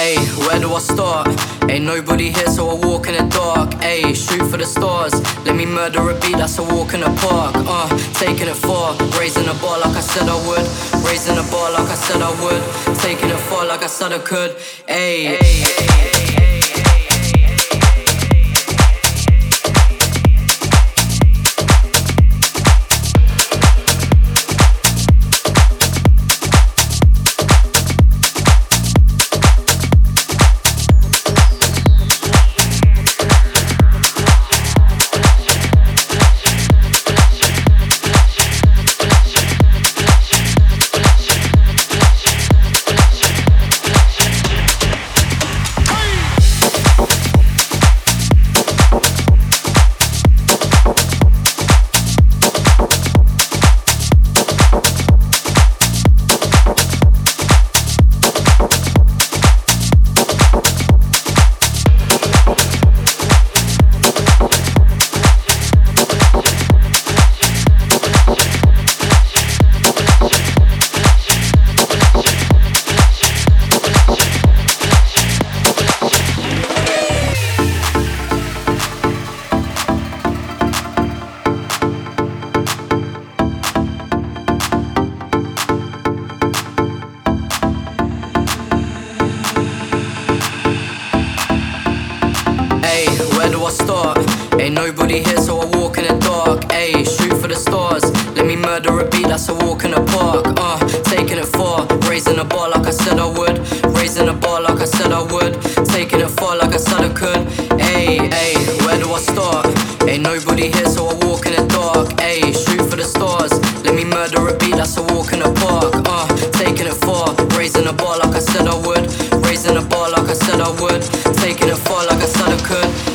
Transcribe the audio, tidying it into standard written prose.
Ayy, where do I start? Ain't nobody here, so I walk in the dark. Ayy, shoot for the stars. Let me murder a beat, that's a walk in the park. Taking it far, raising the bar like I said I would. Raising the bar like I said I would. Taking it far like I said I could. Ayy. Where do I start? Ain't nobody here, so I walk in the dark. Ayy, shoot for the stars. Let me murder a beat, that's a walk in the park. Taking it far, raising the bar like I said I would. Raising the bar like I said I would. Taking it far like I said I could. Ayy, where do I start? Ain't nobody here, so I walk in the dark. Ayy, shoot for the stars. Let me murder a beat, that's a walk in the park. Taking it far, raising the bar like I said I would. Raising the bar like I said I would. Taking it far like I said I could.